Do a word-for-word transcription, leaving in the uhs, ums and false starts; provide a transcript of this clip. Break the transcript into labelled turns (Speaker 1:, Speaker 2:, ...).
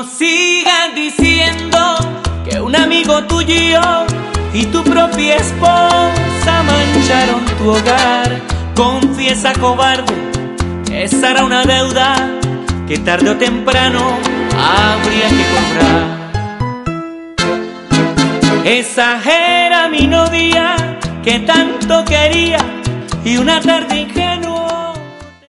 Speaker 1: sigas diciendo que un amigo tuyo y tu propia esposa mancharon tu hogar. Confiesa, cobarde, que esa era una deuda que tarde o temprano habría que cobrar. Esa era mi novia que tanto quería y una tarde ingenua